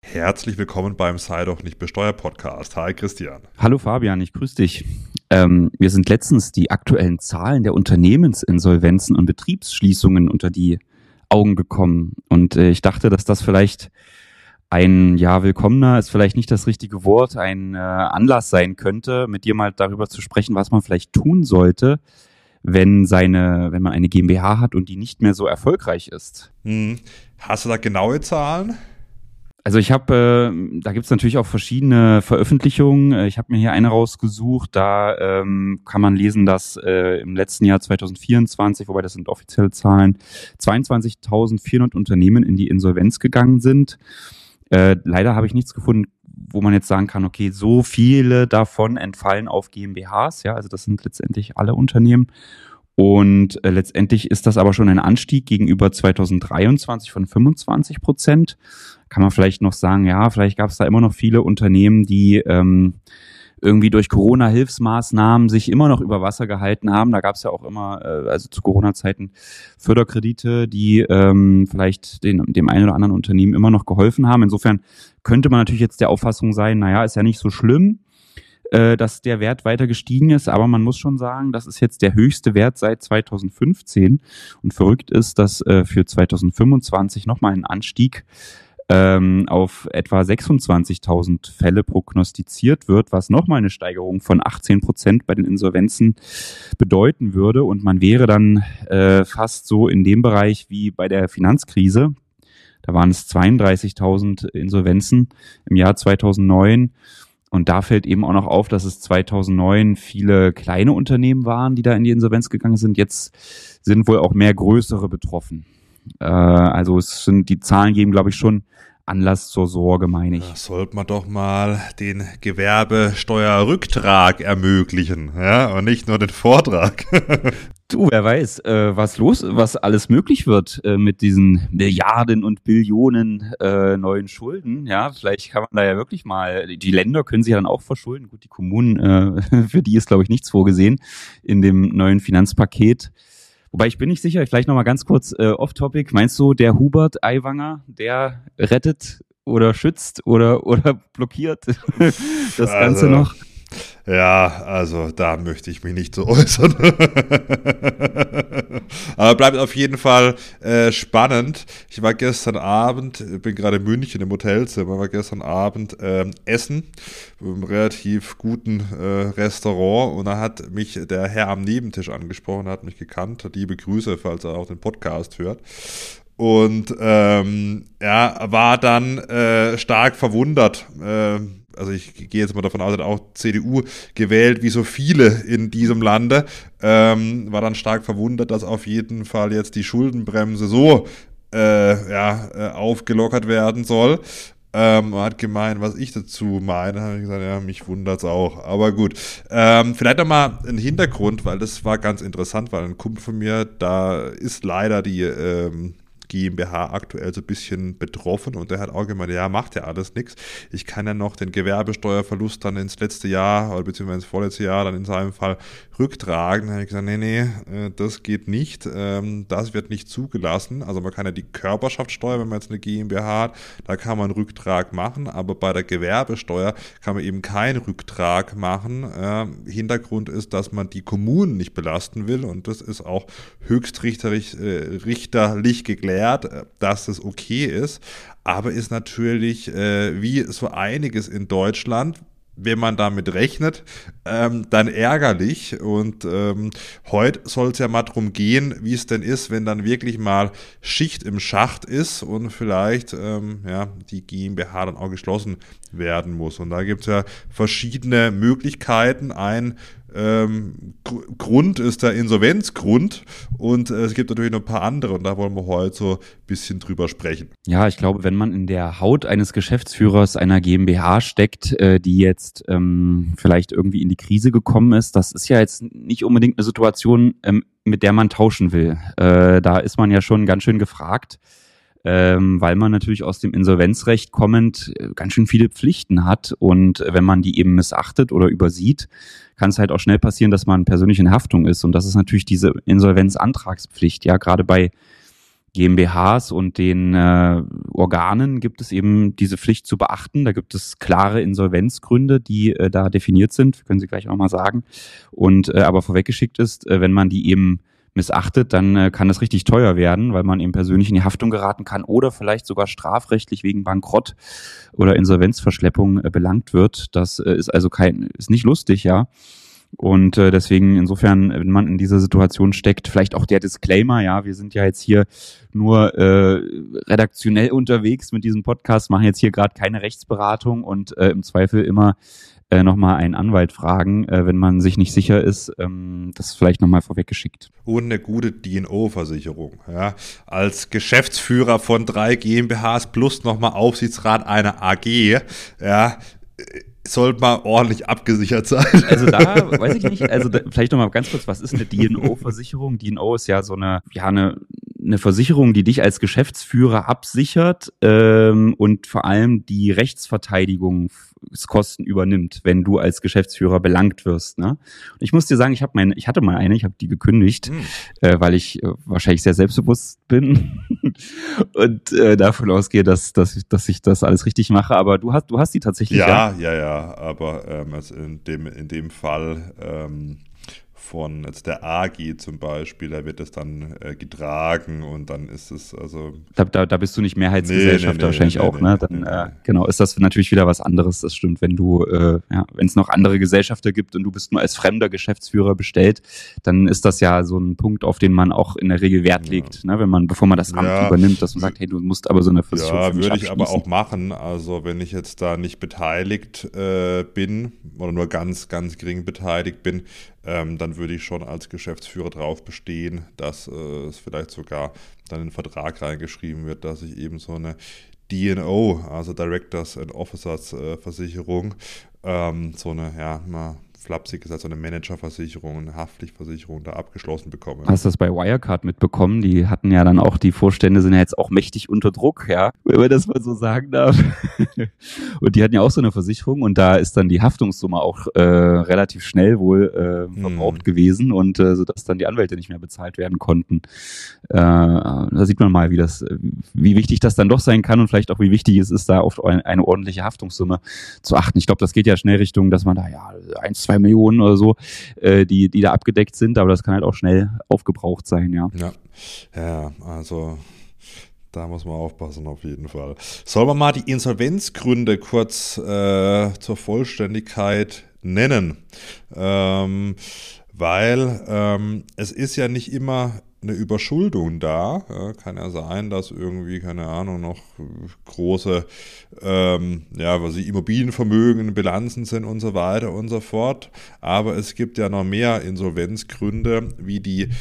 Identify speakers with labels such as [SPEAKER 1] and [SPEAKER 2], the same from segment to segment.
[SPEAKER 1] Herzlich willkommen beim Sei doch nicht besteuert Podcast. Hi Christian.
[SPEAKER 2] Hallo Fabian, ich grüße dich. Mir sind letztens die aktuellen Zahlen der Unternehmensinsolvenzen und Betriebsschließungen unter die Augen gekommen. Und ich dachte, dass das vielleicht willkommener ist vielleicht nicht das richtige Wort, ein Anlass sein könnte, mit dir mal darüber zu sprechen, was man vielleicht tun sollte, wenn man eine GmbH hat und die nicht mehr so erfolgreich ist.
[SPEAKER 1] Hast du da genaue Zahlen?
[SPEAKER 2] Also da gibt's natürlich auch verschiedene Veröffentlichungen. Ich habe mir hier eine rausgesucht, da kann man lesen, dass im letzten Jahr 2024, wobei das sind offizielle Zahlen, 22.400 Unternehmen in die Insolvenz gegangen sind. Leider habe ich nichts gefunden, wo man jetzt sagen kann, okay, so viele davon entfallen auf GmbHs, ja, also das sind letztendlich alle Unternehmen. Und letztendlich ist das aber schon ein Anstieg gegenüber 2023 von 25%. Kann man vielleicht noch sagen, ja, vielleicht gab es da immer noch viele Unternehmen, die irgendwie durch Corona-Hilfsmaßnahmen sich immer noch über Wasser gehalten haben. Da gab es ja auch immer, also zu Corona-Zeiten, Förderkredite, die vielleicht dem einen oder anderen Unternehmen immer noch geholfen haben. Insofern könnte man natürlich jetzt der Auffassung sein, naja, ist ja nicht so schlimm, dass der Wert weiter gestiegen ist, aber man muss schon sagen, das ist jetzt der höchste Wert seit 2015 und verrückt ist, dass für 2025 nochmal ein Anstieg auf etwa 26.000 Fälle prognostiziert wird, was nochmal eine Steigerung von 18% bei den Insolvenzen bedeuten würde und man wäre dann fast so in dem Bereich wie bei der Finanzkrise. Da waren es 32.000 Insolvenzen im Jahr 2009. Und da fällt eben auch noch auf, dass es 2009 viele kleine Unternehmen waren, die da in die Insolvenz gegangen sind. Jetzt sind wohl auch mehr größere betroffen. Also die Zahlen geben, glaube ich, schon Anlass zur Sorge, meine ich.
[SPEAKER 1] Da sollte man doch mal den Gewerbesteuerrücktrag ermöglichen, ja, und nicht nur den Vortrag.
[SPEAKER 2] Du, wer weiß, was alles möglich wird mit diesen Milliarden und Billionen neuen Schulden. Ja, vielleicht kann man da ja wirklich mal, die Länder können sich ja dann auch verschulden. Gut, die Kommunen, für die ist, glaube ich, nichts vorgesehen in dem neuen Finanzpaket. Wobei ich bin nicht sicher, vielleicht nochmal ganz kurz off-topic. Meinst du, der Hubert Aiwanger, der rettet oder schützt oder blockiert das Ganze noch?
[SPEAKER 1] Ja, also da möchte ich mich nicht so äußern. Aber bleibt auf jeden Fall spannend. Ich war gestern Abend, bin gerade in München im Hotelzimmer, war gestern Abend essen, in einem relativ guten Restaurant und da hat mich der Herr am Nebentisch angesprochen, hat mich gekannt, liebe Grüße, falls er auch den Podcast hört. Und war dann stark verwundert. Also ich gehe jetzt mal davon aus, er hat auch CDU gewählt, wie so viele in diesem Lande, war dann stark verwundert, dass auf jeden Fall jetzt die Schuldenbremse so aufgelockert werden soll. Hat gemeint, was ich dazu meine, habe ich gesagt, ja, mich wundert's auch, aber gut. Vielleicht nochmal ein Hintergrund, weil das war ganz interessant, weil ein Kumpel von mir, da ist leider die GmbH aktuell so ein bisschen betroffen und der hat auch gemeint, ja, macht ja alles nichts. Ich kann ja noch den Gewerbesteuerverlust dann ins letzte Jahr oder beziehungsweise ins vorletzte Jahr dann in seinem Fall rücktragen. Da habe ich gesagt, nee, das geht nicht. Das wird nicht zugelassen. Also man kann ja die Körperschaftssteuer, wenn man jetzt eine GmbH hat, da kann man einen Rücktrag machen, aber bei der Gewerbesteuer kann man eben keinen Rücktrag machen. Hintergrund ist, dass man die Kommunen nicht belasten will und das ist auch höchstrichterlich geklärt, dass das okay ist, aber ist natürlich wie so einiges in Deutschland, wenn man damit rechnet, dann ärgerlich und heute soll es ja mal darum gehen, wie es denn ist, wenn dann wirklich mal Schicht im Schacht ist und vielleicht die GmbH dann auch geschlossen werden muss und da gibt es ja verschiedene Möglichkeiten. Ein Grund ist der Insolvenzgrund und es gibt natürlich noch ein paar andere und da wollen wir heute so ein bisschen drüber sprechen.
[SPEAKER 2] Ja, ich glaube, wenn man in der Haut eines Geschäftsführers einer GmbH steckt, die jetzt vielleicht irgendwie in die Krise gekommen ist, das ist ja jetzt nicht unbedingt eine Situation, mit der man tauschen will. Da ist man ja schon ganz schön gefragt. Weil man natürlich aus dem Insolvenzrecht kommend ganz schön viele Pflichten hat und wenn man die eben missachtet oder übersieht, kann es halt auch schnell passieren, dass man persönlich in Haftung ist und das ist natürlich diese Insolvenzantragspflicht, ja, gerade bei GmbHs und den Organen gibt es eben diese Pflicht zu beachten. Da gibt es klare Insolvenzgründe, die da definiert sind, können Sie gleich auch mal sagen. Und aber vorweggeschickt ist, wenn man die eben missachtet, dann kann es richtig teuer werden, weil man eben persönlich in die Haftung geraten kann oder vielleicht sogar strafrechtlich wegen Bankrott oder Insolvenzverschleppung belangt wird. Das ist also ist nicht lustig, ja. Und deswegen insofern, wenn man in dieser Situation steckt, vielleicht auch der Disclaimer, ja, wir sind ja jetzt hier nur redaktionell unterwegs mit diesem Podcast, machen jetzt hier gerade keine Rechtsberatung und im Zweifel immer nochmal einen Anwalt fragen, wenn man sich nicht sicher ist, das vielleicht nochmal vorweggeschickt.
[SPEAKER 1] Und eine gute D&O-Versicherung. Ja. Als Geschäftsführer von 3 GmbHs plus nochmal Aufsichtsrat einer AG, ja, sollte man ordentlich abgesichert sein.
[SPEAKER 2] Also da weiß ich nicht, also vielleicht nochmal ganz kurz, was ist eine D&O-Versicherung? D&O ist ja so eine Versicherung, die dich als Geschäftsführer absichert und vor allem die Rechtsverteidigungskosten übernimmt, wenn du als Geschäftsführer belangt wirst. Ne? Und ich muss dir sagen, ich hatte mal eine, ich habe die gekündigt, weil ich wahrscheinlich sehr selbstbewusst bin und davon ausgehe, dass ich das alles richtig mache. Aber du hast die tatsächlich.
[SPEAKER 1] Ja, aber also in dem Fall von jetzt der AG zum Beispiel, da wird es dann getragen und dann ist es also...
[SPEAKER 2] Da bist du nicht Mehrheitsgesellschafter wahrscheinlich auch, ne? Dann genau, ist das natürlich wieder was anderes, das stimmt. Wenn du, wenn es noch andere Gesellschafter gibt und du bist nur als fremder Geschäftsführer bestellt, dann ist das ja so ein Punkt, auf den man auch in der Regel Wert legt, ne? Bevor man das Amt übernimmt, dass man sagt, hey, du musst aber so eine Versicherung für mich
[SPEAKER 1] würde ich aber auch machen, also wenn ich jetzt da nicht beteiligt bin oder nur ganz, ganz gering beteiligt bin, dann würde ich schon als Geschäftsführer darauf bestehen, dass es vielleicht sogar dann in den Vertrag reingeschrieben wird, dass ich eben so eine D&O, also Directors and Officers Versicherung, so eine, mal flapsig gesagt, so eine Managerversicherung, eine Haftpflichtversicherung da abgeschlossen bekomme.
[SPEAKER 2] Hast du das bei Wirecard mitbekommen? Die hatten ja dann auch, die Vorstände sind ja jetzt auch mächtig unter Druck, ja, wenn man das mal so sagen darf. Und die hatten ja auch so eine Versicherung und da ist dann die Haftungssumme auch relativ schnell wohl verbraucht gewesen und sodass dann die Anwälte nicht mehr bezahlt werden konnten. Da sieht man mal, wie wichtig das dann doch sein kann und vielleicht auch wie wichtig es ist, da auf eine ordentliche Haftungssumme zu achten. Ich glaube, das geht ja schnell Richtung, dass man da 1-2 Millionen oder so, die da abgedeckt sind, aber das kann halt auch schnell aufgebraucht sein, ja.
[SPEAKER 1] Ja, also da muss man aufpassen auf jeden Fall. Sollen wir mal die Insolvenzgründe kurz zur Vollständigkeit nennen? Weil es ist ja nicht immer eine Überschuldung da. Kann ja sein, dass irgendwie, keine Ahnung, noch große Immobilienvermögen, Bilanzen sind und so weiter und so fort. Aber es gibt ja noch mehr Insolvenzgründe, wie die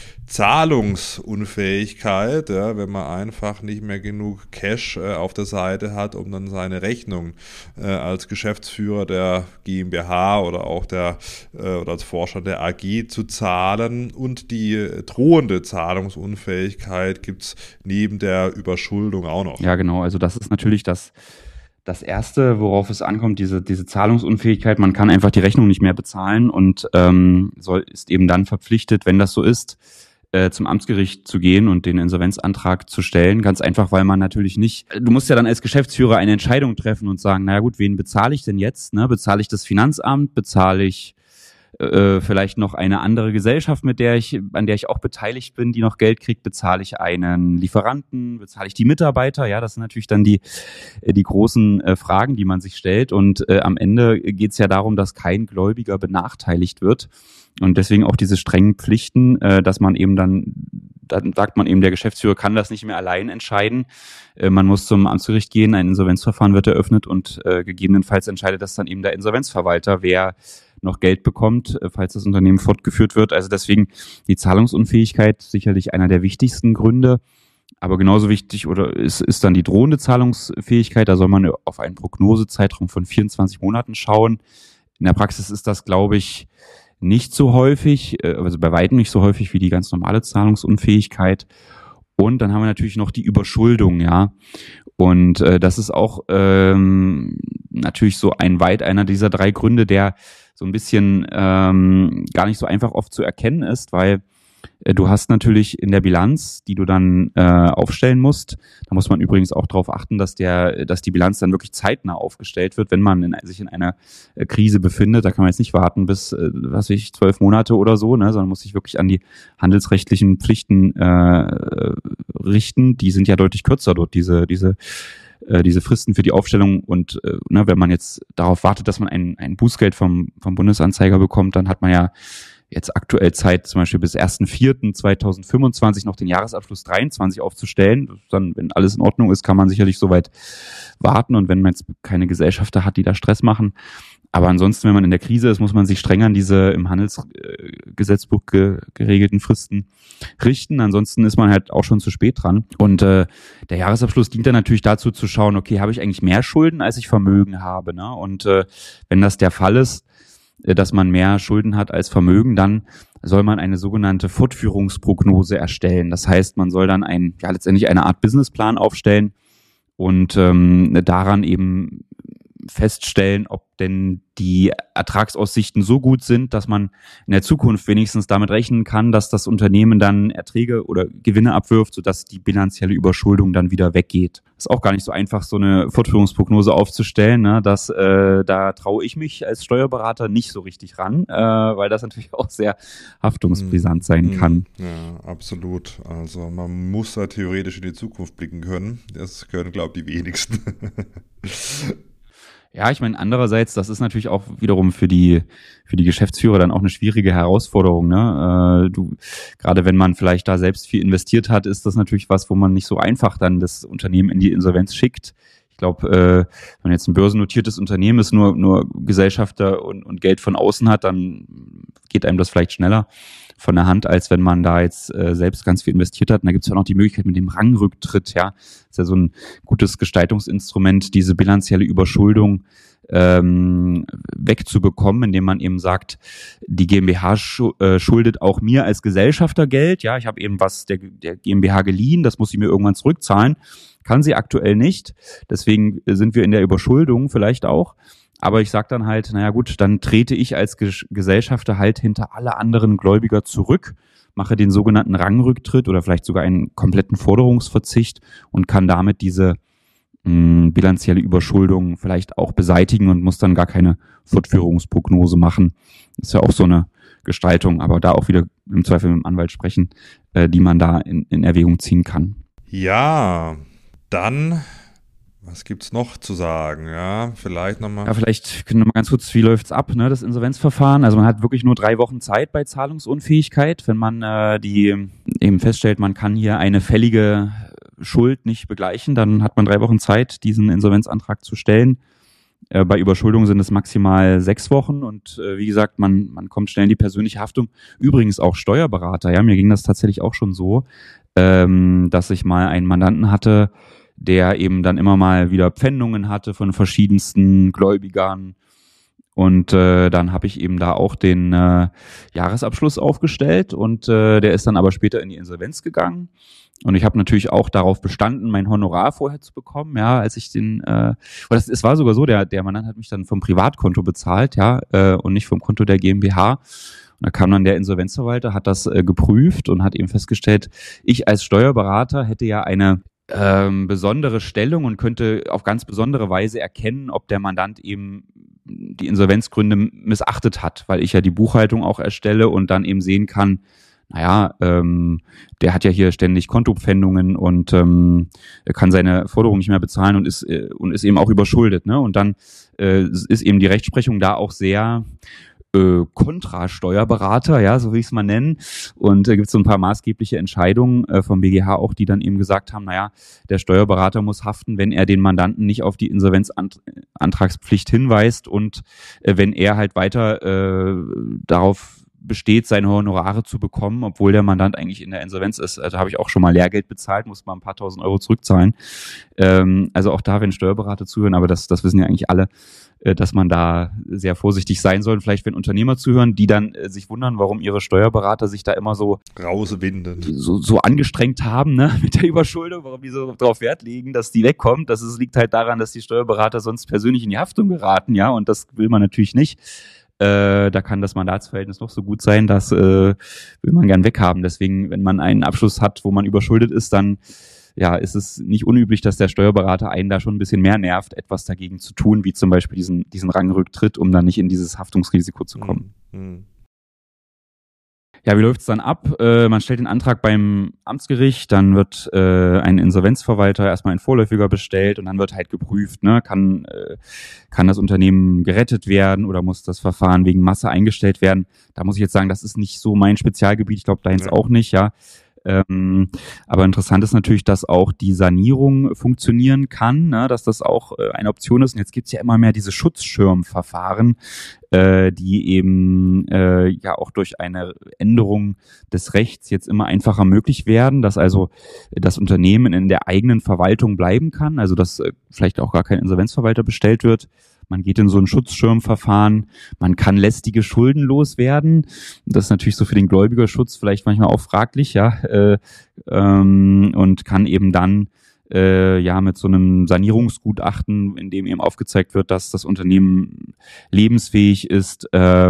[SPEAKER 1] Zahlungsunfähigkeit, wenn man einfach nicht mehr genug Cash auf der Seite hat, um dann seine Rechnung als Geschäftsführer der GmbH oder auch oder als Vorstand der AG zu zahlen, und die drohende Zahlungsunfähigkeit gibt es neben der Überschuldung auch noch.
[SPEAKER 2] Ja, genau. Also das ist natürlich das Erste, worauf es ankommt, diese Zahlungsunfähigkeit. Man kann einfach die Rechnung nicht mehr bezahlen und ist eben dann verpflichtet, wenn das so ist, zum Amtsgericht zu gehen und den Insolvenzantrag zu stellen. Ganz einfach, weil man natürlich nicht, du musst ja dann als Geschäftsführer eine Entscheidung treffen und sagen, naja gut, wen bezahle ich denn jetzt? Ne? Bezahle ich das Finanzamt? Bezahle ich vielleicht noch eine andere Gesellschaft, an der ich auch beteiligt bin, die noch Geld kriegt? Bezahle ich einen Lieferanten? Bezahle ich die Mitarbeiter? Ja, das sind natürlich dann die großen Fragen, die man sich stellt. Und am Ende geht es ja darum, dass kein Gläubiger benachteiligt wird. Und deswegen auch diese strengen Pflichten, dass man eben dann sagt man eben, der Geschäftsführer kann das nicht mehr allein entscheiden. Man muss zum Amtsgericht gehen, ein Insolvenzverfahren wird eröffnet und gegebenenfalls entscheidet das dann eben der Insolvenzverwalter, wer noch Geld bekommt, falls das Unternehmen fortgeführt wird. Also deswegen die Zahlungsunfähigkeit sicherlich einer der wichtigsten Gründe. Aber genauso wichtig ist dann die drohende Zahlungsfähigkeit. Da soll man auf einen Prognosezeitraum von 24 Monaten schauen. In der Praxis ist das, glaube ich, nicht so häufig, also bei weitem nicht so häufig wie die ganz normale Zahlungsunfähigkeit. Und dann haben wir natürlich noch die Überschuldung, ja. Und das ist auch natürlich so einer dieser 3 Gründe, der so ein bisschen gar nicht so einfach oft zu erkennen ist, weil Du hast natürlich in der Bilanz, die du dann aufstellen musst, da muss man übrigens auch darauf achten, dass die Bilanz dann wirklich zeitnah aufgestellt wird, wenn man sich in einer Krise befindet. Da kann man jetzt nicht warten bis, 12 Monate oder so, ne, sondern muss sich wirklich an die handelsrechtlichen Pflichten richten. Die sind ja deutlich kürzer dort, diese Fristen für die Aufstellung. Und wenn man jetzt darauf wartet, dass man ein Bußgeld vom Bundesanzeiger bekommt, dann hat man ja jetzt aktuell Zeit, zum Beispiel bis 1.4.2025 noch den Jahresabschluss 23 aufzustellen. Dann, wenn alles in Ordnung ist, kann man sicherlich soweit warten. Und wenn man jetzt keine Gesellschafter hat, die da Stress machen. Aber ansonsten, wenn man in der Krise ist, muss man sich streng an diese im Handelsgesetzbuch geregelten Fristen richten. Ansonsten ist man halt auch schon zu spät dran. Und der Jahresabschluss dient dann natürlich dazu zu schauen, okay, habe ich eigentlich mehr Schulden, als ich Vermögen habe, ne? Und wenn das der Fall ist, dass man mehr Schulden hat als Vermögen, dann soll man eine sogenannte Fortführungsprognose erstellen. Das heißt, man soll dann letztendlich eine Art Businessplan aufstellen und daran eben feststellen, ob denn die Ertragsaussichten so gut sind, dass man in der Zukunft wenigstens damit rechnen kann, dass das Unternehmen dann Erträge oder Gewinne abwirft, sodass die bilanzielle Überschuldung dann wieder weggeht. Ist auch gar nicht so einfach, so eine Fortführungsprognose aufzustellen, ne? Da traue ich mich als Steuerberater nicht so richtig ran, weil das natürlich auch sehr haftungsbrisant sein kann.
[SPEAKER 1] Ja, absolut. Also man muss da theoretisch in die Zukunft blicken können. Das können, glaube ich, die wenigsten.
[SPEAKER 2] Ja, ich meine, andererseits, das ist natürlich auch wiederum für die Geschäftsführer dann auch eine schwierige Herausforderung, ne? Gerade wenn man vielleicht da selbst viel investiert hat, ist das natürlich was, wo man nicht so einfach dann das Unternehmen in die Insolvenz schickt. Ich glaube, wenn man jetzt ein börsennotiertes Unternehmen ist, nur Gesellschafter und Geld von außen hat, dann geht einem das vielleicht schneller von der Hand, als wenn man da jetzt selbst ganz viel investiert hat. Und da gibt es ja auch noch die Möglichkeit mit dem Rangrücktritt, ja. Das ist ja so ein gutes Gestaltungsinstrument, diese bilanzielle Überschuldung wegzubekommen, indem man eben sagt, die GmbH schuldet auch mir als Gesellschafter Geld. Ja, ich habe eben was der GmbH geliehen, das muss sie mir irgendwann zurückzahlen. Kann sie aktuell nicht. Deswegen sind wir in der Überschuldung vielleicht auch. Aber ich sage dann halt, naja gut, dann trete ich als Gesellschafter halt hinter alle anderen Gläubiger zurück, mache den sogenannten Rangrücktritt oder vielleicht sogar einen kompletten Forderungsverzicht und kann damit diese bilanzielle Überschuldung vielleicht auch beseitigen und muss dann gar keine Fortführungsprognose machen. Das ist ja auch so eine Gestaltung, aber da auch wieder im Zweifel mit dem Anwalt sprechen, die man da in Erwägung ziehen kann.
[SPEAKER 1] Ja, dann... Was gibt's noch zu sagen? Ja, vielleicht nochmal.
[SPEAKER 2] Ja, vielleicht können wir mal ganz kurz, wie läuft's ab, ne, das Insolvenzverfahren? Also man hat wirklich nur 3 Wochen Zeit bei Zahlungsunfähigkeit, wenn man die eben feststellt, man kann hier eine fällige Schuld nicht begleichen, dann hat man 3 Wochen Zeit, diesen Insolvenzantrag zu stellen. Bei Überschuldung sind es maximal 6 Wochen und wie gesagt, man kommt schnell in die persönliche Haftung. Übrigens auch Steuerberater, ja, mir ging das tatsächlich auch schon so, dass ich mal einen Mandanten hatte, der eben dann immer mal wieder Pfändungen hatte von verschiedensten Gläubigern. Und dann habe ich eben da auch den Jahresabschluss aufgestellt und der ist dann aber später in die Insolvenz gegangen. Und ich habe natürlich auch darauf bestanden, mein Honorar vorher zu bekommen, ja, als ich es war sogar so, der Mandant hat mich dann vom Privatkonto bezahlt, ja, und nicht vom Konto der GmbH. Und da kam dann der Insolvenzverwalter, hat das geprüft und hat eben festgestellt, ich als Steuerberater hätte ja eine besondere Stellung und könnte auf ganz besondere Weise erkennen, ob der Mandant eben die Insolvenzgründe missachtet hat, weil ich ja die Buchhaltung auch erstelle und dann eben sehen kann, naja, der hat ja hier ständig Kontopfändungen und kann seine Forderung nicht mehr bezahlen und ist eben auch überschuldet, ne? Und dann ist eben die Rechtsprechung da auch sehr Kontrasteuerberater, ja, so will ich es mal nennen. Und da gibt es so ein paar maßgebliche Entscheidungen vom BGH auch, die dann eben gesagt haben, naja, der Steuerberater muss haften, wenn er den Mandanten nicht auf die Insolvenzantragspflicht hinweist und wenn er halt weiter darauf besteht, seine Honorare zu bekommen, obwohl der Mandant eigentlich in der Insolvenz ist. Da habe ich auch schon mal Lehrgeld bezahlt, muss mal ein paar tausend Euro zurückzahlen. Also auch da, wenn Steuerberater zuhören, aber das wissen ja eigentlich alle, dass man da sehr vorsichtig sein soll. Vielleicht, wenn Unternehmer zuhören, die dann sich wundern, warum ihre Steuerberater sich da immer so
[SPEAKER 1] rauswinden,
[SPEAKER 2] so angestrengt haben, ne, mit der Überschuldung, warum die so darauf Wert legen, dass die wegkommt. Das liegt halt daran, dass die Steuerberater sonst persönlich in die Haftung geraten, ja, und das will man natürlich nicht. Da kann das Mandatsverhältnis noch so gut sein, das will man gern weghaben. Deswegen, wenn man einen Abschluss hat, wo man überschuldet ist, dann ja, ist es nicht unüblich, dass der Steuerberater einen da schon ein bisschen mehr nervt, etwas dagegen zu tun, wie zum Beispiel diesen Rangrücktritt, um dann nicht in dieses Haftungsrisiko zu kommen. Ja, wie läuft es dann ab? Man stellt den Antrag beim Amtsgericht, dann wird ein Insolvenzverwalter erstmal ein Vorläufiger bestellt und dann wird halt geprüft, ne, kann das Unternehmen gerettet werden oder muss das Verfahren wegen Masse eingestellt werden? Da muss ich jetzt sagen, das ist nicht so mein Spezialgebiet, ich glaube deins auch nicht, ja. Aber interessant ist natürlich, dass auch die Sanierung funktionieren kann, ne, dass das auch eine Option ist. Und jetzt gibt's ja immer mehr diese Schutzschirmverfahren, die eben ja auch durch eine Änderung des Rechts jetzt immer einfacher möglich werden, dass also das Unternehmen in der eigenen Verwaltung bleiben kann, also dass vielleicht auch gar kein Insolvenzverwalter bestellt wird. Man geht in so ein Schutzschirmverfahren, man kann lästige Schulden loswerden. Das ist natürlich so für den Gläubigerschutz vielleicht manchmal auch fraglich, ja, und kann eben dann ja mit so einem Sanierungsgutachten, in dem eben aufgezeigt wird, dass das Unternehmen lebensfähig ist,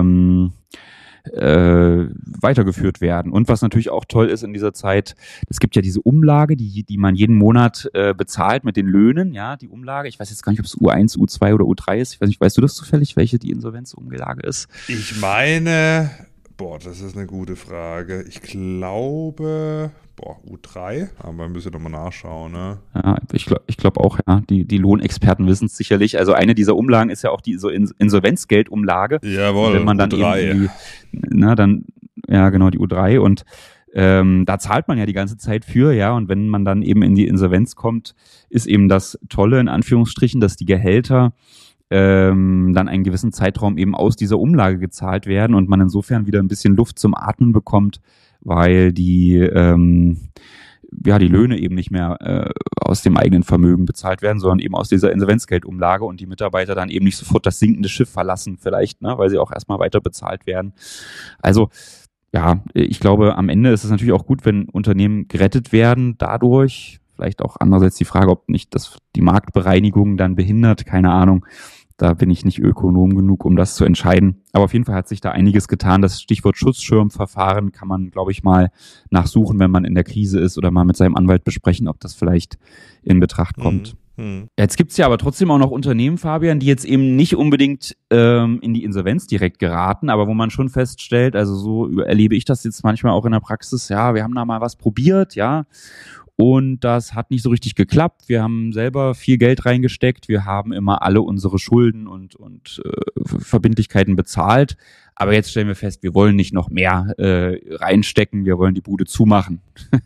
[SPEAKER 2] weitergeführt werden. Und was natürlich auch toll ist in dieser Zeit, es gibt ja diese Umlage, die man jeden Monat bezahlt mit den Löhnen, ja, die Umlage. Ich weiß jetzt gar nicht, ob es U1, U2 oder U3 ist. Ich weiß nicht, weißt du das zufällig, welche die Insolvenzumlage ist?
[SPEAKER 1] Ich meine, das ist eine gute Frage. Ich glaube, U3, aber wir müssen nochmal nachschauen, ne?
[SPEAKER 2] Ja, ich glaube auch, ja. Die Lohnexperten wissen es sicherlich. Also eine dieser Umlagen ist ja auch die so Insolvenzgeldumlage.
[SPEAKER 1] Jawohl,
[SPEAKER 2] wenn man dann
[SPEAKER 1] U3.
[SPEAKER 2] Ja, genau, die U3 und da zahlt man ja die ganze Zeit für, ja, und wenn man dann eben in die Insolvenz kommt, ist eben das Tolle, in Anführungsstrichen, dass die Gehälter dann einen gewissen Zeitraum eben aus dieser Umlage gezahlt werden und man insofern wieder ein bisschen Luft zum Atmen bekommt, weil die Löhne eben nicht mehr aus dem eigenen Vermögen bezahlt werden, sondern eben aus dieser Insolvenzgeldumlage und die Mitarbeiter dann eben nicht sofort das sinkende Schiff verlassen vielleicht, ne, weil sie auch erstmal weiter bezahlt werden. Also ja, ich glaube, am Ende ist es natürlich auch gut, wenn Unternehmen gerettet werden dadurch. Vielleicht auch andererseits die Frage, ob nicht das die Marktbereinigung dann behindert, keine Ahnung. Da bin ich nicht Ökonom genug, um das zu entscheiden. Aber auf jeden Fall hat sich da einiges getan. Das Stichwort Schutzschirmverfahren kann man, glaube ich, mal nachsuchen, wenn man in der Krise ist oder mal mit seinem Anwalt besprechen, ob das vielleicht in Betracht kommt. Jetzt gibt's ja aber trotzdem auch noch Unternehmen, Fabian, die jetzt eben nicht unbedingt in die Insolvenz direkt geraten, aber wo man schon feststellt, also so erlebe ich das jetzt manchmal auch in der Praxis, ja, wir haben da mal was probiert, ja, und das hat nicht so richtig geklappt. Wir haben selber viel Geld reingesteckt. Wir haben immer alle unsere Schulden und Verbindlichkeiten bezahlt. Aber jetzt stellen wir fest, wir wollen nicht noch mehr reinstecken. Wir wollen die Bude zumachen.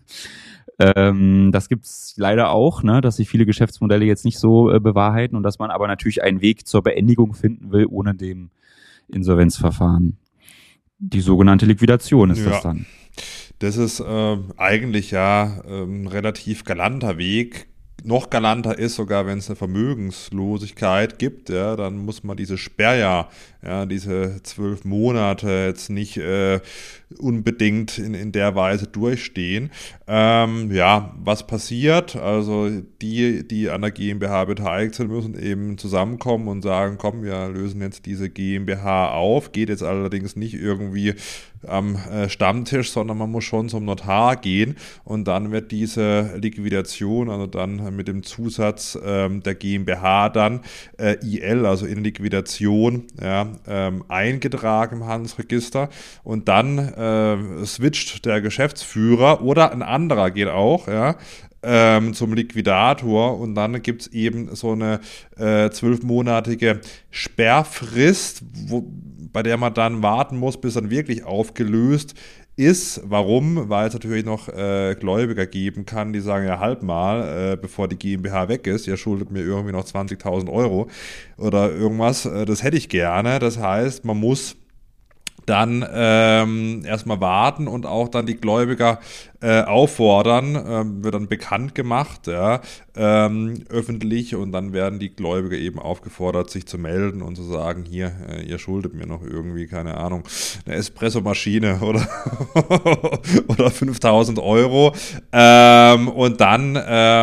[SPEAKER 2] Das gibt's leider auch, ne, dass sich viele Geschäftsmodelle jetzt nicht so bewahrheiten und dass man aber natürlich einen Weg zur Beendigung finden will, ohne dem Insolvenzverfahren. Die sogenannte Liquidation ist das dann.
[SPEAKER 1] Das ist eigentlich ja ein relativ galanter Weg. Noch galanter ist sogar, wenn es eine Vermögenslosigkeit gibt, ja, dann muss man diese Sperrjahr, ja, diese 12 Monate jetzt nicht unbedingt in der Weise durchstehen. Ja, was passiert? Also die an der GmbH beteiligt sind, müssen eben zusammenkommen und sagen, komm, wir lösen jetzt diese GmbH auf. Geht jetzt allerdings nicht irgendwie am Stammtisch, sondern man muss schon zum Notar gehen und dann wird diese Liquidation, also dann mit dem Zusatz der GmbH dann IL, also in Liquidation, ja, eingetragen im Handelsregister und dann switcht der Geschäftsführer oder ein anderer geht auch, ja, zum Liquidator und dann gibt es eben so eine 12-monatige Sperrfrist, bei der man dann warten muss, bis dann wirklich aufgelöst ist. Warum? Weil es natürlich noch Gläubiger geben kann, die sagen, ja halt mal, bevor die GmbH weg ist, ihr schuldet mir irgendwie noch 20.000 Euro oder irgendwas, das hätte ich gerne. Das heißt, man muss dann erstmal warten und auch dann die Gläubiger auffordern, wird dann bekannt gemacht, ja, öffentlich, und dann werden die Gläubiger eben aufgefordert, sich zu melden und zu sagen, hier, ihr schuldet mir noch irgendwie, keine Ahnung, eine Espressomaschine oder, oder 5.000 Euro, und dann,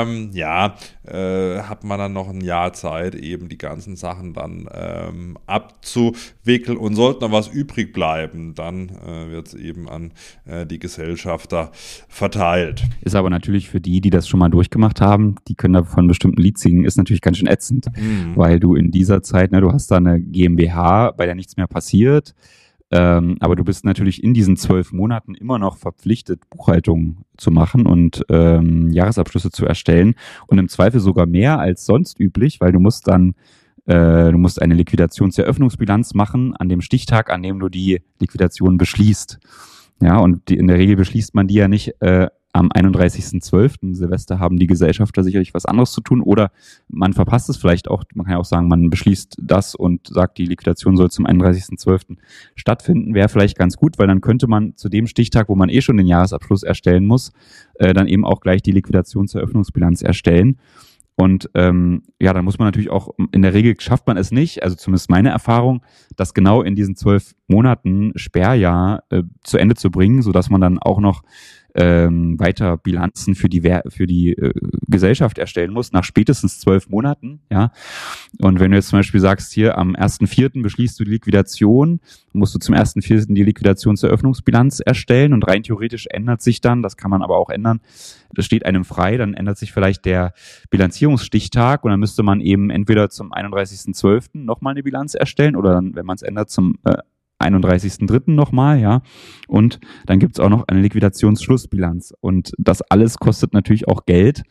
[SPEAKER 1] hat man dann noch ein Jahr Zeit, eben die ganzen Sachen dann abzuwickeln, und sollte noch was übrig bleiben, dann wird es eben an die Gesellschafter verteilt.
[SPEAKER 2] Ist aber natürlich für die das schon mal durchgemacht haben, die können da von bestimmten Lied singen, ist natürlich ganz schön ätzend, weil du in dieser Zeit, du hast da eine GmbH, bei der nichts mehr passiert, aber du bist natürlich in diesen 12 Monaten immer noch verpflichtet, Buchhaltung zu machen und Jahresabschlüsse zu erstellen, und im Zweifel sogar mehr als sonst üblich, weil du musst dann du musst eine Liquidationseröffnungsbilanz machen an dem Stichtag, an dem du die Liquidation beschließt. Ja, und in der Regel beschließt man die ja nicht am 31.12. Silvester haben die Gesellschafter sicherlich was anderes zu tun, oder man verpasst es vielleicht auch. Man kann ja auch sagen, man beschließt das und sagt, die Liquidation soll zum 31.12. stattfinden. Wäre vielleicht ganz gut, weil dann könnte man zu dem Stichtag, wo man schon den Jahresabschluss erstellen muss, dann eben auch gleich die Liquidationseröffnungsbilanz erstellen. Und dann muss man natürlich auch, in der Regel schafft man es nicht, also zumindest meine Erfahrung, das genau in diesen 12 Monaten Sperrjahr zu Ende zu bringen, sodass man dann auch noch weiter Bilanzen für die Gesellschaft erstellen muss, nach spätestens 12 Monaten. Ja. Und wenn du jetzt zum Beispiel sagst, hier am 1.4. beschließt du die Liquidation, musst du zum 1.4. die Liquidationseröffnungsbilanz erstellen, und rein theoretisch ändert sich dann, das kann man aber auch ändern, das steht einem frei, dann ändert sich vielleicht der Bilanzierungsstichtag, und dann müsste man eben entweder zum 31.12. nochmal eine Bilanz erstellen, oder dann, wenn man es ändert, zum 31.3. nochmal, ja. Und dann gibt's auch noch eine Liquidationsschlussbilanz. Und das alles kostet natürlich auch Geld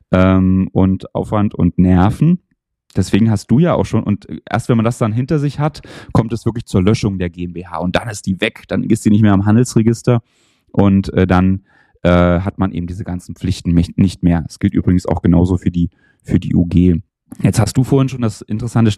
[SPEAKER 2] und Aufwand und Nerven. Deswegen hast du ja auch schon, und erst wenn man das dann hinter sich hat, kommt es wirklich zur Löschung der GmbH, und dann ist die weg, dann ist die nicht mehr am Handelsregister, und dann hat man eben diese ganzen Pflichten nicht mehr. Das gilt übrigens auch genauso für die UG. Jetzt hast du vorhin schon das interessante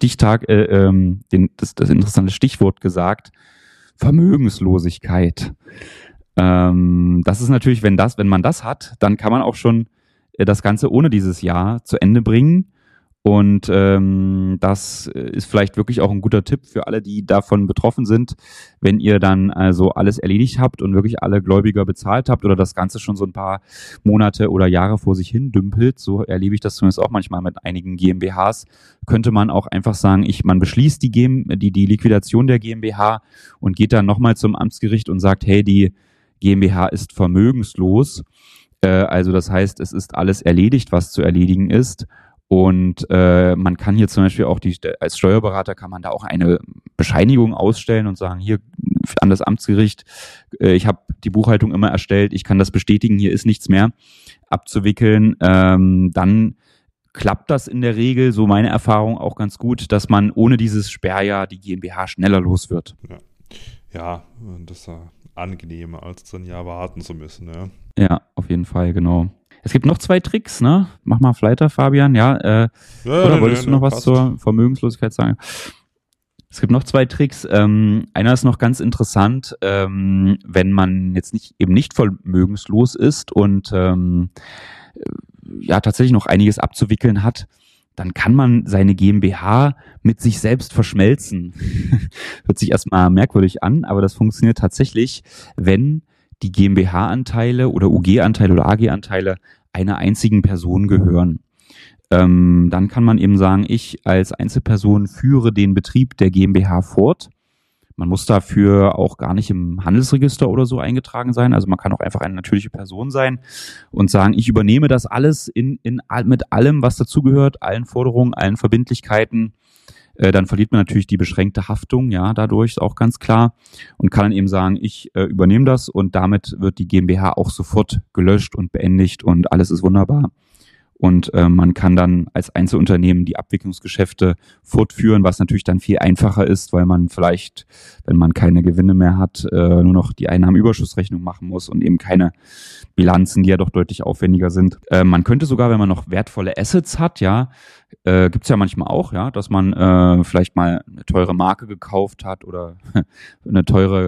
[SPEAKER 2] das interessante Stichwort gesagt, Vermögenslosigkeit. Das ist natürlich, wenn man das hat, dann kann man auch schon das Ganze ohne dieses Jahr zu Ende bringen. Und das ist vielleicht wirklich auch ein guter Tipp für alle, die davon betroffen sind, wenn ihr dann also alles erledigt habt und wirklich alle Gläubiger bezahlt habt oder das Ganze schon so ein paar Monate oder Jahre vor sich hin dümpelt, so erlebe ich das zumindest auch manchmal mit einigen GmbHs, könnte man auch einfach sagen, man beschließt die Liquidation der GmbH und geht dann nochmal zum Amtsgericht und sagt, hey, die GmbH ist vermögenslos. Also das heißt, es ist alles erledigt, was zu erledigen ist. Und man kann hier zum Beispiel auch als Steuerberater kann man da auch eine Bescheinigung ausstellen und sagen, hier an das Amtsgericht, ich habe die Buchhaltung immer erstellt, ich kann das bestätigen, hier ist nichts mehr abzuwickeln. Dann klappt das in der Regel, so meine Erfahrung, auch ganz gut, dass man ohne dieses Sperrjahr die GmbH schneller los wird.
[SPEAKER 1] Ja, das ist ja angenehmer, als ein Jahr warten zu müssen.
[SPEAKER 2] Ja, auf jeden Fall, genau. Es gibt noch 2 Tricks, ne? Mach mal weiter, Fabian, ja. Oder wolltest du noch was zur Vermögenslosigkeit sagen? Es gibt noch 2 Tricks. Einer ist noch ganz interessant, wenn man jetzt nicht vermögenslos ist und tatsächlich noch einiges abzuwickeln hat, dann kann man seine GmbH mit sich selbst verschmelzen. Hört sich erstmal merkwürdig an, aber das funktioniert tatsächlich, wenn die GmbH-Anteile oder UG-Anteile oder AG-Anteile einer einzigen Person gehören. Dann kann man eben sagen, ich als Einzelperson führe den Betrieb der GmbH fort. Man muss dafür auch gar nicht im Handelsregister oder so eingetragen sein. Also man kann auch einfach eine natürliche Person sein und sagen, ich übernehme das alles mit allem, was dazugehört, allen Forderungen, allen Verbindlichkeiten. Dann verliert man natürlich die beschränkte Haftung, ja, dadurch ist auch ganz klar, und kann dann eben sagen, ich übernehme das, und damit wird die GmbH auch sofort gelöscht und beendigt und alles ist wunderbar. Und man kann dann als Einzelunternehmen die Abwicklungsgeschäfte fortführen, was natürlich dann viel einfacher ist, weil man vielleicht, wenn man keine Gewinne mehr hat, nur noch die Einnahmenüberschussrechnung machen muss und eben keine Bilanzen, die ja doch deutlich aufwendiger sind. Man könnte sogar, wenn man noch wertvolle Assets hat, gibt's ja manchmal auch, dass man vielleicht mal eine teure Marke gekauft hat oder eine teure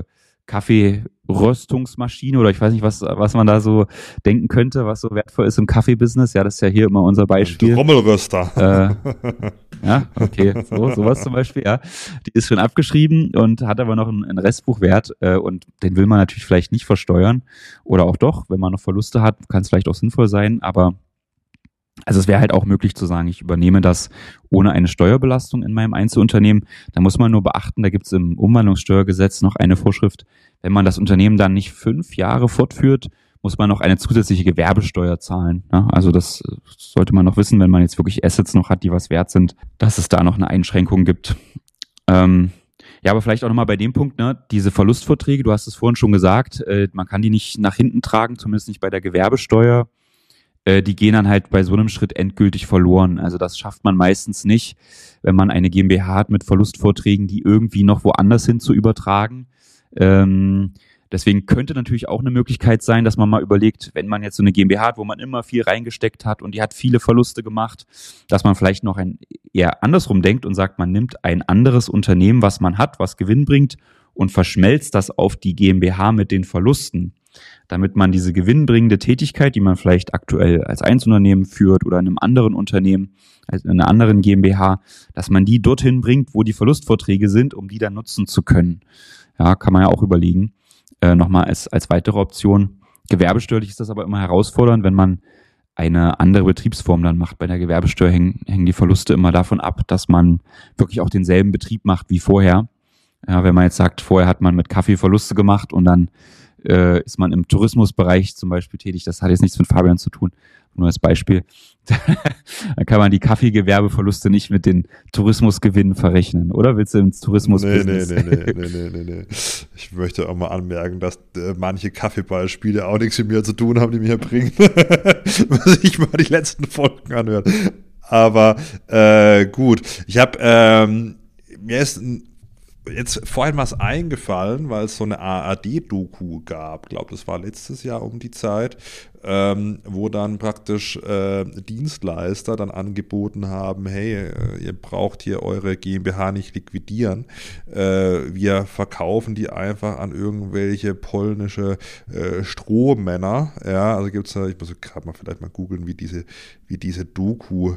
[SPEAKER 2] Kaffeeröstungsmaschine oder ich weiß nicht, was man da so denken könnte, was so wertvoll ist im Kaffeebusiness. Ja, das ist ja hier immer unser Beispiel.
[SPEAKER 1] Trommelröster.
[SPEAKER 2] Ja, okay, sowas zum Beispiel, ja. Die ist schon abgeschrieben und hat aber noch einen Restbuchwert und den will man natürlich vielleicht nicht versteuern oder auch doch, wenn man noch Verluste hat, kann es vielleicht auch sinnvoll sein, aber also es wäre halt auch möglich zu sagen, ich übernehme das ohne eine Steuerbelastung in meinem Einzelunternehmen. Da muss man nur beachten, da gibt es im Umwandlungssteuergesetz noch eine Vorschrift, wenn man das Unternehmen dann nicht 5 Jahre fortführt, muss man noch eine zusätzliche Gewerbesteuer zahlen. Ja, also das sollte man noch wissen, wenn man jetzt wirklich Assets noch hat, die was wert sind, dass es da noch eine Einschränkung gibt. Ja, aber vielleicht auch nochmal bei dem Punkt, ne, diese Verlustvorträge, du hast es vorhin schon gesagt, man kann die nicht nach hinten tragen, zumindest nicht bei der Gewerbesteuer. Die gehen dann halt bei so einem Schritt endgültig verloren. Also das schafft man meistens nicht, wenn man eine GmbH hat mit Verlustvorträgen, die irgendwie noch woanders hin zu übertragen. Deswegen könnte natürlich auch eine Möglichkeit sein, dass man mal überlegt, wenn man jetzt so eine GmbH hat, wo man immer viel reingesteckt hat und die hat viele Verluste gemacht, dass man vielleicht noch eher andersrum denkt und sagt, man nimmt ein anderes Unternehmen, was man hat, was Gewinn bringt und verschmelzt das auf die GmbH mit den Verlusten, damit man diese gewinnbringende Tätigkeit, die man vielleicht aktuell als Einzelunternehmen führt oder in einem anderen Unternehmen, also in einer anderen GmbH, dass man die dorthin bringt, wo die Verlustvorträge sind, um die dann nutzen zu können. Ja, kann man ja auch überlegen. Nochmal als weitere Option. Gewerbesteuerlich ist das aber immer herausfordernd, wenn man eine andere Betriebsform dann macht. Bei der Gewerbesteuer hängen die Verluste immer davon ab, dass man wirklich auch denselben Betrieb macht wie vorher. Ja, wenn man jetzt sagt, vorher hat man mit Kaffee Verluste gemacht und dann ist man im Tourismusbereich zum Beispiel tätig. Das hat jetzt nichts mit Fabian zu tun, nur als Beispiel. Dann kann man die Kaffeegewerbeverluste nicht mit den Tourismusgewinnen verrechnen, oder? Willst du ins Tourismusbusiness?
[SPEAKER 1] Nee. Ich möchte auch mal anmerken, dass manche Kaffeebeispiele auch nichts mit mir zu tun haben, die mir bringen. Muss ich mal die letzten Folgen anhören. Aber gut. Ich habe mir ist jetzt vorhin was eingefallen, weil es so eine ARD-Doku gab, ich glaube, das war letztes Jahr um die Zeit, wo dann praktisch Dienstleister dann angeboten haben, hey, ihr braucht hier eure GmbH nicht liquidieren, wir verkaufen die einfach an irgendwelche polnische Strohmänner, ja, also gibt es da, ich muss gerade mal vielleicht mal googeln, wie diese Doku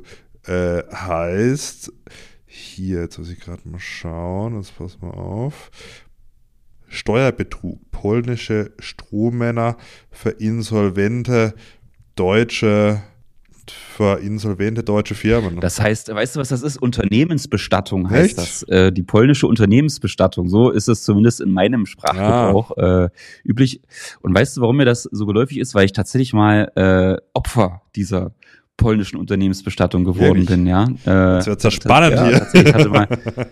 [SPEAKER 1] heißt. Hier, jetzt muss ich gerade mal schauen, jetzt pass mal auf. Steuerbetrug, polnische Strohmänner für insolvente deutsche Firmen.
[SPEAKER 2] Das heißt, weißt du, was das ist? Unternehmensbestattung heißt das. Die polnische Unternehmensbestattung, so ist es zumindest in meinem Sprachgebrauch üblich. Und weißt du, warum mir das so geläufig ist? Weil ich tatsächlich mal Opfer dieser polnischen Unternehmensbestattung geworden bin, ja.
[SPEAKER 1] Das wird ja spannend hier.
[SPEAKER 2] Tatsächlich hatte mal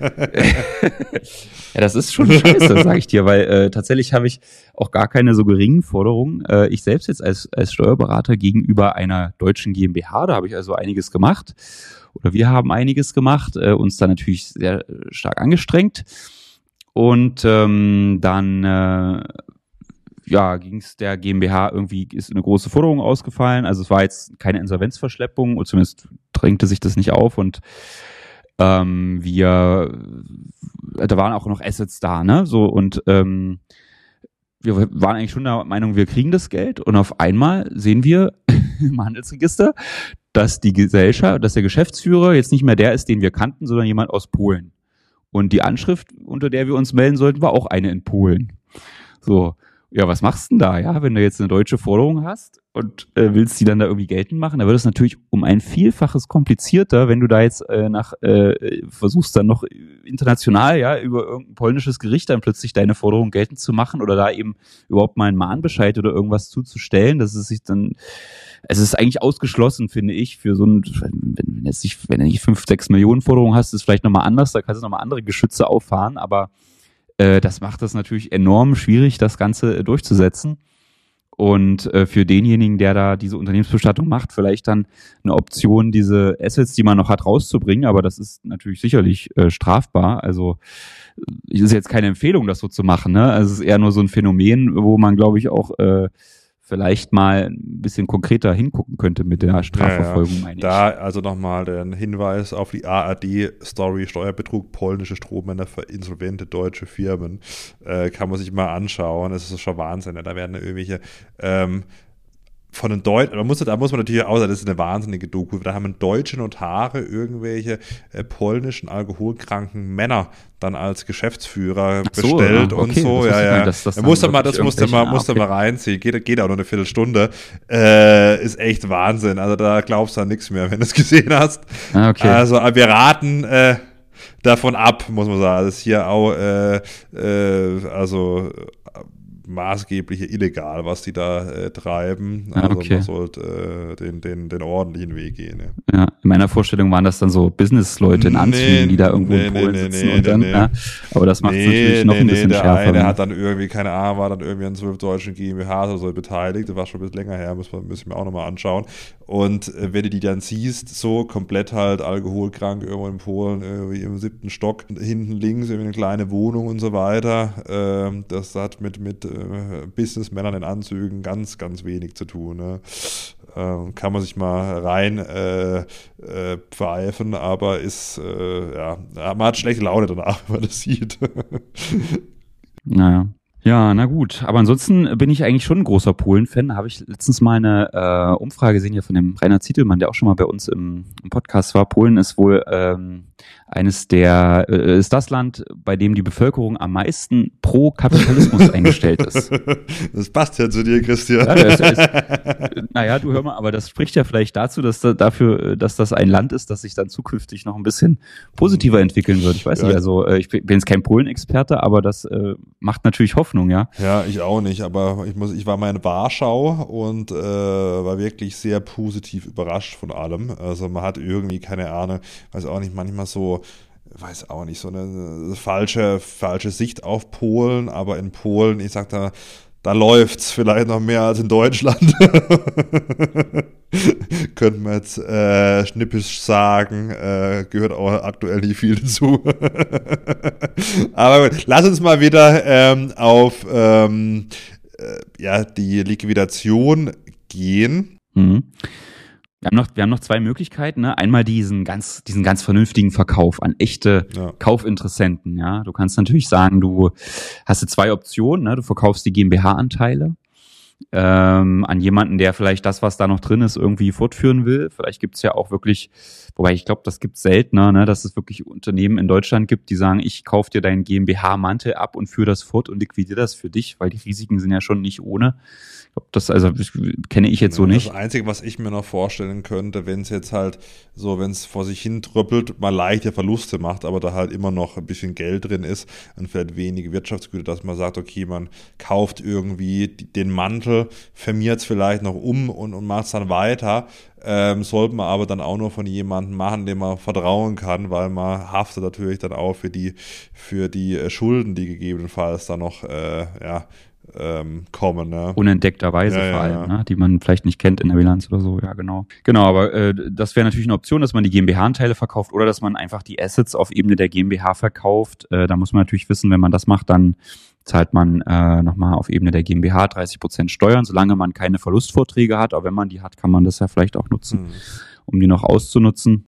[SPEAKER 2] ja, das ist schon scheiße, sage ich dir, weil tatsächlich habe ich auch gar keine so geringen Forderungen. Ich selbst jetzt als Steuerberater gegenüber einer deutschen GmbH, da habe ich also einiges gemacht oder wir haben einiges gemacht, uns da natürlich sehr stark angestrengt und dann ging es der GmbH irgendwie, ist eine große Forderung ausgefallen. Also es war jetzt keine Insolvenzverschleppung, oder zumindest drängte sich das nicht auf und da waren auch noch Assets da, ne? So und wir waren eigentlich schon der Meinung, wir kriegen das Geld und auf einmal sehen wir im Handelsregister, dass der Geschäftsführer jetzt nicht mehr der ist, den wir kannten, sondern jemand aus Polen. Und die Anschrift, unter der wir uns melden sollten, war auch eine in Polen. So. Ja, was machst du denn da, ja, wenn du jetzt eine deutsche Forderung hast und willst die dann da irgendwie geltend machen, dann wird es natürlich um ein Vielfaches komplizierter, wenn du da jetzt versuchst dann noch international, ja, über irgendein polnisches Gericht dann plötzlich deine Forderung geltend zu machen oder da eben überhaupt mal einen Mahnbescheid oder irgendwas zuzustellen, es ist eigentlich ausgeschlossen, finde ich, für so ein, wenn du nicht 5, 6 Millionen Forderungen hast, ist es vielleicht nochmal anders, da kannst du nochmal andere Geschütze auffahren, aber das macht es natürlich enorm schwierig, das Ganze durchzusetzen. Und für denjenigen, der da diese Unternehmensbestattung macht, vielleicht dann eine Option, diese Assets, die man noch hat, rauszubringen. Aber das ist natürlich sicherlich strafbar. Also es ist jetzt keine Empfehlung, das so zu machen. Ne? Also es ist eher nur so ein Phänomen, wo man, glaube ich, auch vielleicht mal ein bisschen konkreter hingucken könnte mit der Strafverfolgung, meine ich.
[SPEAKER 1] Da also nochmal den Hinweis auf die ARD-Story Steuerbetrug polnische Strommänner für insolvente deutsche Firmen. Kann man sich mal anschauen. Das ist schon Wahnsinn. Da werden irgendwelche von den Deutschen, da muss man natürlich auch sagen, das ist eine wahnsinnige Doku, da haben deutsche Notare irgendwelche polnischen alkoholkranken Männer dann als Geschäftsführer bestellt und so. Ja. Da muss man mal reinziehen, geht auch nur eine Viertelstunde. Ist echt Wahnsinn, also da glaubst du an nichts mehr, wenn du es gesehen hast.
[SPEAKER 2] Okay.
[SPEAKER 1] Also wir raten davon ab, muss man sagen. Das ist hier auch maßgebliche illegal, was die da treiben. Also man sollte den ordentlichen Weg gehen.
[SPEAKER 2] Ja, in meiner Vorstellung waren das dann so Business-Leute in Anzügen, die da irgendwo in Polen sitzen. Ja, aber das macht es natürlich noch ein bisschen schärfer.
[SPEAKER 1] Der hat dann irgendwie, keine Ahnung, war dann irgendwie an 12 deutschen GmbHs oder so beteiligt. Das war schon ein bisschen länger her, müssen wir auch nochmal anschauen. Und wenn du die dann siehst, so komplett halt alkoholkrank irgendwo in Polen, irgendwie im 7. Stock, hinten links irgendwie eine kleine Wohnung und so weiter, das hat mit Businessmännern in Anzügen ganz, ganz wenig zu tun. Ne? Kann man sich mal rein pfeifen, aber man hat schlechte Laune danach, wenn man das sieht.
[SPEAKER 2] Naja. Ja, na gut. Aber ansonsten bin ich eigentlich schon ein großer Polen-Fan. Da habe ich letztens mal eine Umfrage gesehen hier von dem Rainer Zietelmann, der auch schon mal bei uns im Podcast war. Polen ist wohl ist das Land, bei dem die Bevölkerung am meisten pro Kapitalismus eingestellt ist.
[SPEAKER 1] Das passt ja zu dir, Christian.
[SPEAKER 2] Ja, du hör mal, aber das spricht ja vielleicht dazu, dass das ein Land ist, das sich dann zukünftig noch ein bisschen positiver entwickeln wird. Ich weiß nicht, also ich bin jetzt kein Polen-Experte, aber das macht natürlich Hoffnung, ja.
[SPEAKER 1] Ja, ich auch nicht, aber ich war mal in Warschau und war wirklich sehr positiv überrascht von allem. Also man hat irgendwie, keine Ahnung, weiß auch nicht, manchmal so so eine falsche Sicht auf Polen, aber in Polen, ich sag da läuft's vielleicht noch mehr als in Deutschland. Könnte man jetzt schnippisch sagen, gehört auch aktuell nicht viel dazu. Aber gut, lass uns mal wieder auf die Liquidation gehen.
[SPEAKER 2] Mhm. Wir haben noch zwei Möglichkeiten, ne? Einmal diesen ganz vernünftigen Verkauf an echte Kaufinteressenten, ja. Du kannst natürlich sagen, du hast zwei Optionen, ne? Du verkaufst die GmbH-Anteile an jemanden, der vielleicht das, was da noch drin ist, irgendwie fortführen will. Vielleicht gibt's ja auch wirklich, wobei ich glaube, das gibt's seltener, ne, dass es wirklich Unternehmen in Deutschland gibt, die sagen, ich kaufe dir deinen GmbH-Mantel ab und führe das fort und liquidiere das für dich, weil die Risiken sind ja schon nicht ohne. Das kenne ich jetzt so nicht.
[SPEAKER 1] Das Einzige, was ich mir noch vorstellen könnte, wenn es jetzt halt so, wenn es vor sich hin tröppelt, mal leichte Verluste macht, aber da halt immer noch ein bisschen Geld drin ist und vielleicht wenige Wirtschaftsgüter, dass man sagt, okay, man kauft irgendwie den Mantel, firmiert es vielleicht noch um und macht es dann weiter. Sollte man aber dann auch nur von jemandem machen, dem man vertrauen kann, weil man haftet natürlich dann auch für die Schulden, die gegebenenfalls dann noch kommen. Ne?
[SPEAKER 2] Unentdeckterweise vor allem, ne? Die man vielleicht nicht kennt in der Bilanz oder so, ja genau. Genau, aber das wäre natürlich eine Option, dass man die GmbH-Anteile verkauft oder dass man einfach die Assets auf Ebene der GmbH verkauft. Da muss man natürlich wissen, wenn man das macht, dann zahlt man nochmal auf Ebene der GmbH 30% Steuern, solange man keine Verlustvorträge hat. Aber wenn man die hat, kann man das ja vielleicht auch nutzen, um die noch auszunutzen.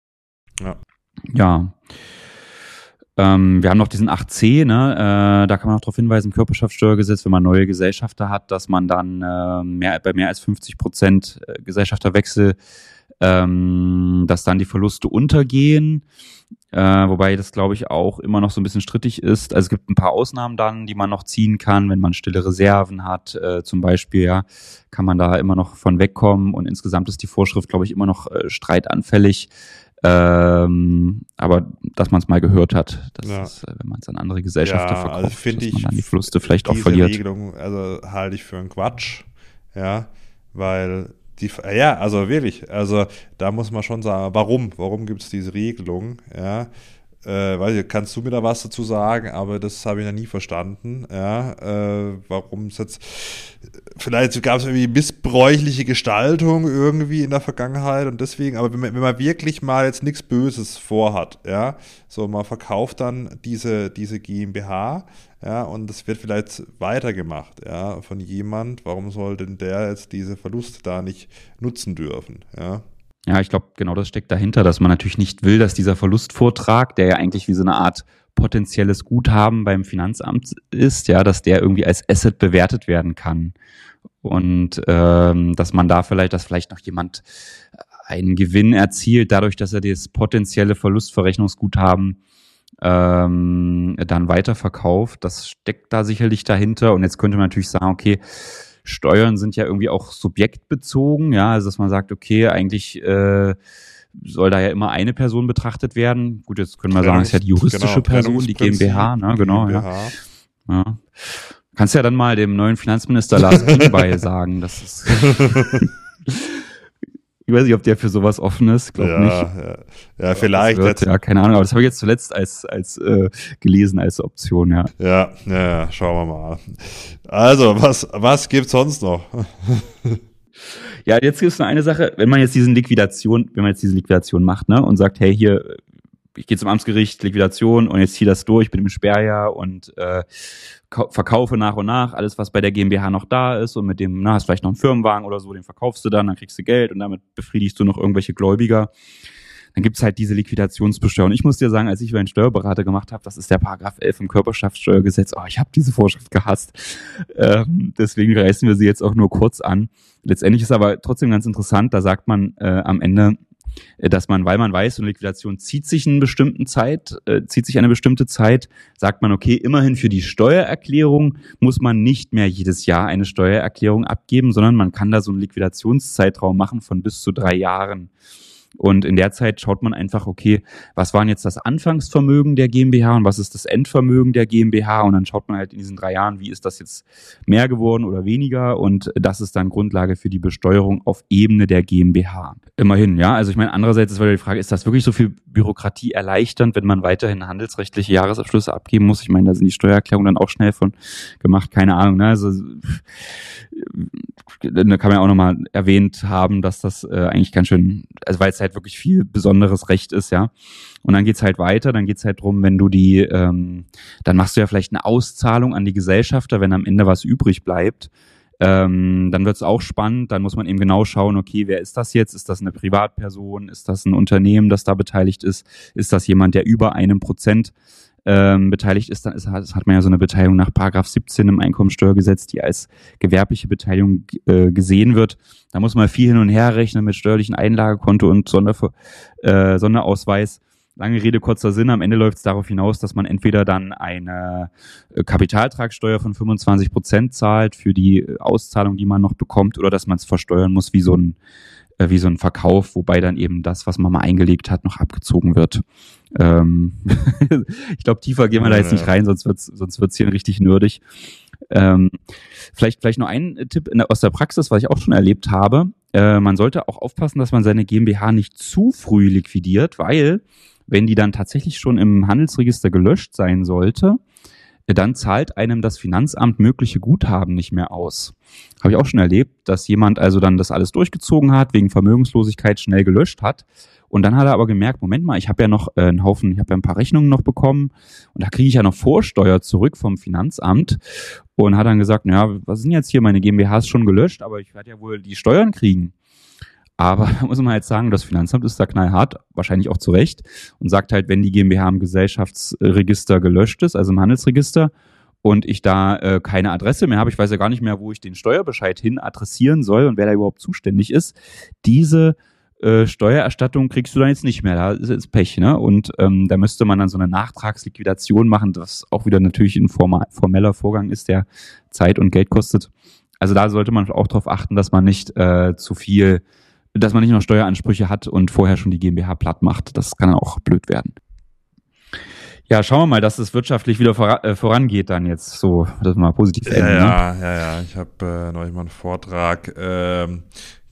[SPEAKER 2] Ja. Wir haben noch diesen 8c, ne? Da kann man auch darauf hinweisen, im Körperschaftsteuergesetz, wenn man neue Gesellschafter hat, dass man dann bei mehr als 50% Gesellschafterwechsel, dass dann die Verluste untergehen. Wobei das, glaube ich, auch immer noch so ein bisschen strittig ist. Also es gibt ein paar Ausnahmen dann, die man noch ziehen kann, wenn man stille Reserven hat, zum Beispiel, ja, kann man da immer noch von wegkommen und insgesamt ist die Vorschrift, glaube ich, immer noch streitanfällig. Aber dass man es mal gehört hat, ist, wenn man es an andere Gesellschaften verkauft,
[SPEAKER 1] also
[SPEAKER 2] dass man dann die Verluste vielleicht auch verliert.
[SPEAKER 1] Diese Regelung, also halte ich für einen Quatsch, ja, weil also wirklich, also da muss man schon sagen, warum gibt es diese Regelung, ja, Weiß ich, kannst du mir da was dazu sagen, aber das habe ich noch nie verstanden, ja, warum es jetzt, vielleicht gab es irgendwie missbräuchliche Gestaltung irgendwie in der Vergangenheit und deswegen, aber wenn man wirklich mal jetzt nichts Böses vorhat, ja, so man verkauft dann diese GmbH, ja, und es wird vielleicht weitergemacht, ja, von jemand, warum soll denn der jetzt diese Verluste da nicht nutzen dürfen, ja?
[SPEAKER 2] Ja, ich glaube, genau das steckt dahinter, dass man natürlich nicht will, dass dieser Verlustvortrag, der ja eigentlich wie so eine Art potenzielles Guthaben beim Finanzamt ist, ja, dass der irgendwie als Asset bewertet werden kann. Und dass man da dass vielleicht noch jemand einen Gewinn erzielt, dadurch, dass er das potenzielle Verlustverrechnungsguthaben dann weiterverkauft. Das steckt da sicherlich dahinter. Und jetzt könnte man natürlich sagen, okay, Steuern sind ja irgendwie auch subjektbezogen, ja, also dass man sagt, okay, eigentlich soll da ja immer eine Person betrachtet werden. Gut, jetzt können wir sagen, es ist ja die juristische Person, die GmbH, ne, genau, GmbH. Ja. Kannst ja dann mal dem neuen Finanzminister Lars Klingbeil sagen, dass es ich weiß nicht, ob der für sowas offen ist, glaube nicht.
[SPEAKER 1] Ja, vielleicht.
[SPEAKER 2] Ja, keine Ahnung, aber das habe ich jetzt zuletzt als gelesen als Option, ja.
[SPEAKER 1] Ja, schauen wir mal. Also, was gibt's sonst noch?
[SPEAKER 2] Ja, jetzt gibt es noch eine Sache, wenn man jetzt diese Liquidation macht, ne, und sagt, hey, hier, ich gehe zum Amtsgericht, Liquidation und jetzt ziehe das durch mit dem Sperrjahr und verkaufe nach und nach alles, was bei der GmbH noch da ist und mit dem, hast vielleicht noch einen Firmenwagen oder so, den verkaufst du dann kriegst du Geld und damit befriedigst du noch irgendwelche Gläubiger. Dann gibt's halt diese Liquidationsbesteuerung. Ich muss dir sagen, als ich meinen Steuerberater gemacht habe, das ist der Paragraph 11 im Körperschaftsteuergesetz. Ich habe diese Vorschrift gehasst. Deswegen reißen wir sie jetzt auch nur kurz an. Letztendlich ist aber trotzdem ganz interessant, da sagt man am Ende, dass man, weil man weiß, so eine Liquidation zieht sich eine bestimmte Zeit, sagt man, okay, immerhin für die Steuererklärung muss man nicht mehr jedes Jahr eine Steuererklärung abgeben, sondern man kann da so einen Liquidationszeitraum machen von bis zu 3 Jahren. Und in der Zeit schaut man einfach, okay, was waren jetzt das Anfangsvermögen der GmbH und was ist das Endvermögen der GmbH? Und dann schaut man halt in diesen 3 Jahren, wie ist das jetzt mehr geworden oder weniger? Und das ist dann Grundlage für die Besteuerung auf Ebene der GmbH. Immerhin, ja. Also ich meine, andererseits ist wieder die Frage, ist das wirklich so viel Bürokratie erleichternd, wenn man weiterhin handelsrechtliche Jahresabschlüsse abgeben muss? Ich meine, da sind die Steuererklärungen dann auch schnell von gemacht, keine Ahnung, ne? Also da kann man ja auch nochmal erwähnt haben, dass das eigentlich ganz schön, also weil es halt wirklich viel besonderes Recht ist, ja. Und dann geht's halt weiter, dann geht's halt drum, wenn du dann machst du ja vielleicht eine Auszahlung an die Gesellschafter, wenn am Ende was übrig bleibt. Dann wird's auch spannend, dann muss man eben genau schauen, okay, wer ist das jetzt? Ist das eine Privatperson? Ist das ein Unternehmen, das da beteiligt ist? Ist das jemand, der über 1% beteiligt ist? Dann hat man ja so eine Beteiligung nach Paragraph 17 im Einkommensteuergesetz, die als gewerbliche Beteiligung gesehen wird. Da muss man viel hin und her rechnen mit steuerlichen Einlagekonto und Sonderausweis. Lange Rede, kurzer Sinn. Am Ende läuft es darauf hinaus, dass man entweder dann eine Kapitaltragssteuer von 25% zahlt für die Auszahlung, die man noch bekommt, oder dass man es versteuern muss wie so ein Verkauf, wobei dann eben das, was man mal eingelegt hat, noch abgezogen wird. Ich glaube, tiefer gehen wir da jetzt nicht rein, sonst wird's hier richtig nerdig. Vielleicht noch ein Tipp aus der Praxis, was ich auch schon erlebt habe. Man sollte auch aufpassen, dass man seine GmbH nicht zu früh liquidiert, weil wenn die dann tatsächlich schon im Handelsregister gelöscht sein sollte, dann zahlt einem das Finanzamt mögliche Guthaben nicht mehr aus. Habe ich auch schon erlebt, dass jemand also dann das alles durchgezogen hat, wegen Vermögenslosigkeit schnell gelöscht hat. Und dann hat er aber gemerkt, Moment mal, ich habe ja noch ich habe ja ein paar Rechnungen noch bekommen und da kriege ich ja noch Vorsteuer zurück vom Finanzamt. Und hat dann gesagt, naja, was sind jetzt hier, meine GmbH ist schon gelöscht, aber ich werde ja wohl die Steuern kriegen. Aber da muss man halt sagen, das Finanzamt ist da knallhart, wahrscheinlich auch zu Recht, und sagt halt, wenn die GmbH im Gesellschaftsregister gelöscht ist, also im Handelsregister, und ich da keine Adresse mehr habe, ich weiß ja gar nicht mehr, wo ich den Steuerbescheid hin adressieren soll und wer da überhaupt zuständig ist, diese Steuererstattung kriegst du dann jetzt nicht mehr, da ist jetzt Pech, ne? Und da müsste man dann so eine Nachtragsliquidation machen, was auch wieder natürlich ein formeller Vorgang ist, der Zeit und Geld kostet. Also da sollte man auch darauf achten, dass man nicht dass man nicht noch Steueransprüche hat und vorher schon die GmbH platt macht. Das kann auch blöd werden. Ja, schauen wir mal, dass es wirtschaftlich wieder vorangeht dann jetzt so, das mal positiv enden.
[SPEAKER 1] Ja. Ich habe neulich mal einen Vortrag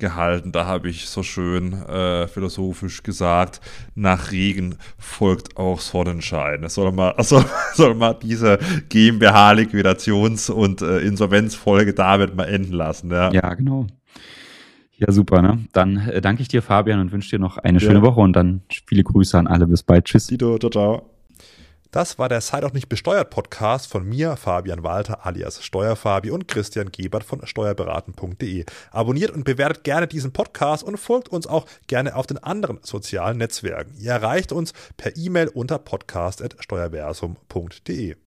[SPEAKER 1] gehalten. Da habe ich so schön philosophisch gesagt, nach Regen folgt auch Sonnenschein. Es soll mal diese GmbH-Liquidations- und Insolvenzfolge damit mal enden lassen.
[SPEAKER 2] Ja, genau. Ja, super, ne? Dann danke ich dir, Fabian, und wünsche dir noch eine schöne Woche und dann viele Grüße an alle. Bis bald. Tschüss.
[SPEAKER 1] Dito, ciao, ciao.
[SPEAKER 3] Das war der Seid auch nicht besteuert Podcast von mir, Fabian Walter alias Steuerfabi und Christian Gebert von steuerberaten.de. Abonniert und bewertet gerne diesen Podcast und folgt uns auch gerne auf den anderen sozialen Netzwerken. Ihr erreicht uns per E-Mail unter podcast@steuerversum.de.